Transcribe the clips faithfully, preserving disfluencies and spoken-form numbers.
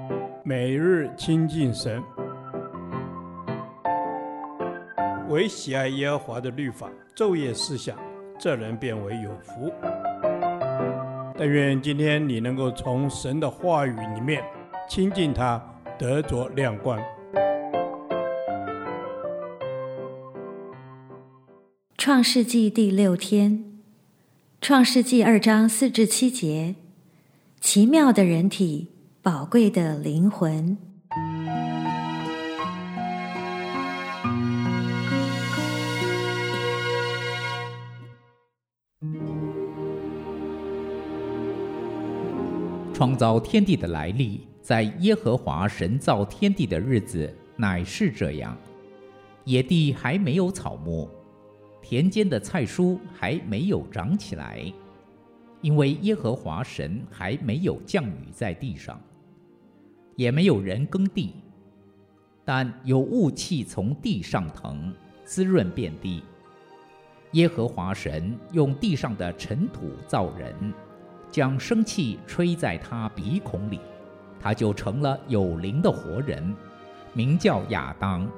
每日亲近神，唯喜爱耶和华的律法，昼夜思想，这人变为有福。但愿今天你能够从神的话语里面亲近他，得着亮光。 创世纪第六天，创世纪二章四至七节，奇妙的人体，宝贵的灵魂。 创造天地的来历，在耶和华神造天地的日子乃是这样：野地还没有草木，田间的菜蔬还没有长起来，因为耶和华神还没有降雨在地上，也没有人耕地，但有雾气从地上腾，滋润遍地。耶和华神用地上的尘土造人，将生气吹在他鼻孔里，他就成了有灵的活人，名叫亚当。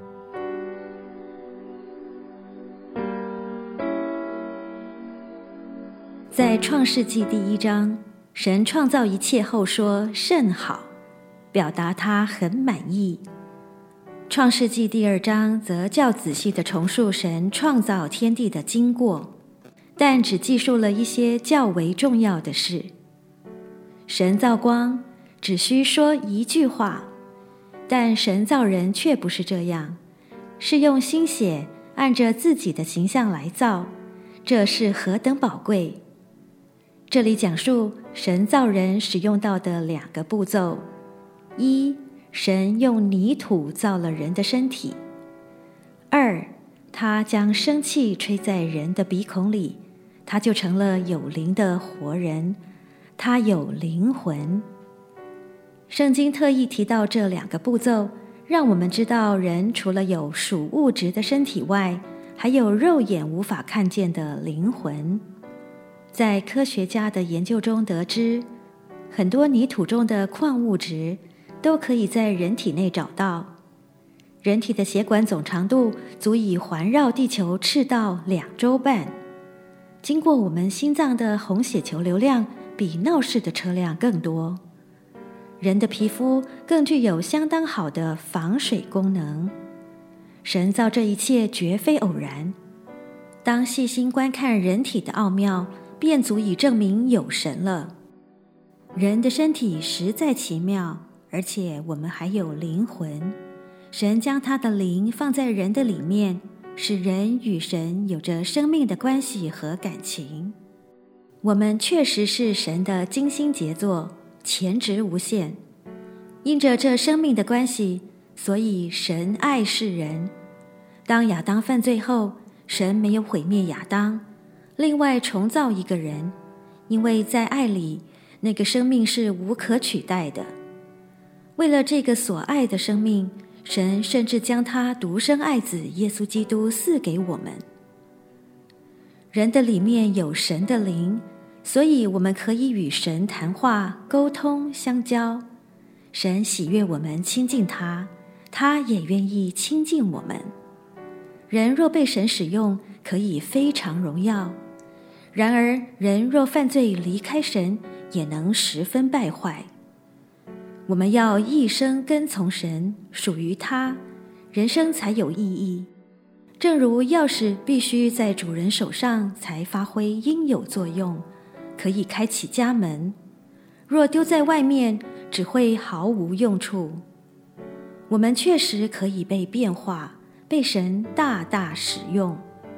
在创世纪第一章，神创造一切后说甚好，表达他很满意。创世纪第二章则较仔细地重述神创造天地的经过，但只记述了一些较为重要的事。神造光只需说一句话，但神造人却不是这样，是用心血按着自己的形象来造，这是何等宝贵。这里讲述神造人使用到的两个步骤：一，神用泥土造了人的身体；二，他将生气吹在人的鼻孔里，他就成了有灵的活人，他有灵魂。圣经特意提到这两个步骤，让我们知道人除了有属物质的身体外，还有肉眼无法看见的灵魂。在科学家的研究中得知，很多泥土中的矿物质都可以在人体内找到。人体的血管总长度足以环绕地球赤道两周半，经过我们心脏的红血球流量比闹市的车辆更多。人的皮肤更具有相当好的防水功能。神造这一切绝非偶然，当细心观看人体的奥妙，便足以证明有神了。人的身体实在奇妙，而且我们还有灵魂。神将他的灵放在人的里面，使人与神有着生命的关系和感情。我们确实是神的精心杰作，潜质无限。因着这生命的关系，所以神爱世人。当亚当犯罪后，神没有毁灭亚当，另外重造一个人，因为在爱里，那个生命是无可取代的。为了这个所爱的生命，神甚至将他独生爱子耶稣基督赐给我们。人的里面有神的灵，所以我们可以与神谈话、沟通、相交。神喜悦我们亲近他，他也愿意亲近我们。人若被神使用，可以非常荣耀。然而人若犯罪离开神，也能十分败坏。我们要一生跟从神，属于他，人生才有意义。正如钥匙必须在主人手上才发挥应有作用，可以开启家门，若丢在外面，只会毫无用处。我们确实可以被变化，被神大大使用。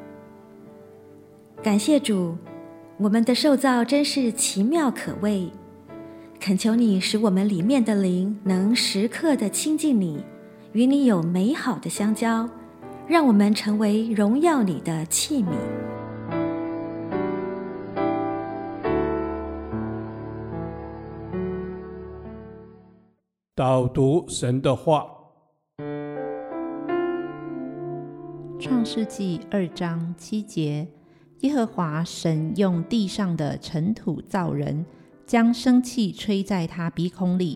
感谢主，我们的受造真是奇妙可畏。恳求你使我们里面的灵能时刻地亲近你，与你有美好的相交，让我们成为荣耀你的器皿。 导读神的话。 创世纪二章七节，耶和华神用地上的尘土造人，将生气吹在他鼻孔里，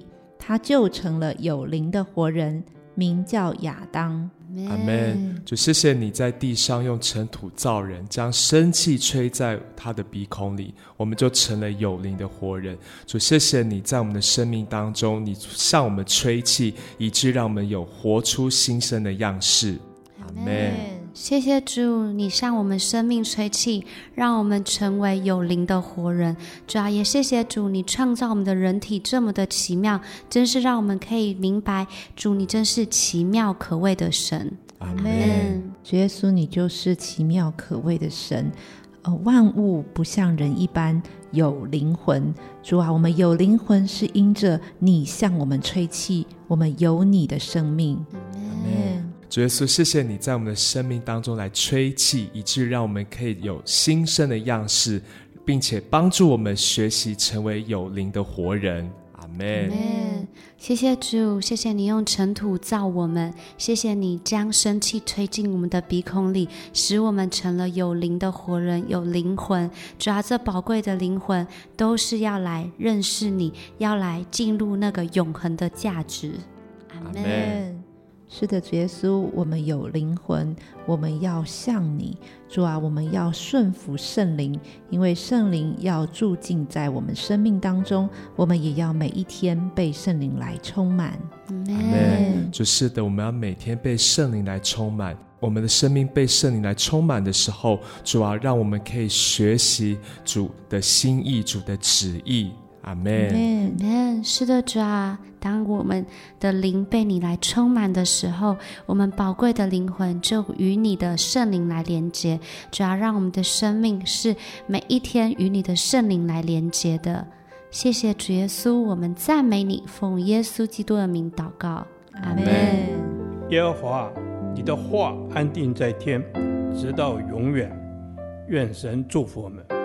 他就成了有灵的活人，名叫亚当。 阿们。主，谢谢你在地上用尘土造人，将生气吹在他的鼻孔里，我们就成了有灵的活人。主，谢谢你在我们的生命当中，你向我们吹气，以致让我们有活出新生的样式。阿们。 谢谢主，你向我们生命吹气，让我们成为有灵的活人。主啊，也谢谢主，你创造我们的人体这么的奇妙，真是让我们可以明白，主你真是奇妙可畏的神。 阿们。 主耶稣，你就是奇妙可畏的神。呃，万物不像人一般有灵魂。主啊，我们有灵魂是因着你向我们吹气，我们有你的生命。 阿们。主耶稣，谢谢你在我们的生命当中来吹气，以致让我们可以有新生的样式，并且帮助我们学习成为有灵的活人。阿们。 谢谢主，谢谢你用尘土造我们，谢谢你将生气吹进我们的鼻孔里，使我们成了有灵的活人，有灵魂。主啊，这宝贵的灵魂都是要来认识你，要来进入那个永恒的价值。 阿们。 是的，主耶稣，我们有灵魂，我们要像你。主啊，我们要顺服圣灵，因为圣灵要住进在我们生命当中，我们也要每一天被圣灵来充满。 阿们。主，是的，我们要每天被圣灵来充满。我们的生命被圣灵来充满的时候，主啊，让我们可以学习主的心意，主的旨意。阿们。 是的，主啊，当我们的灵被你来充满的时候，我们宝贵的灵魂就与你的圣灵来连接。主啊，让我们的生命是每一天与你的圣灵来连接的。谢谢主耶稣，我们赞美你，奉耶稣基督的名祷告。阿们。 耶和华，你的话安定在天，直到永远。愿神祝福我们。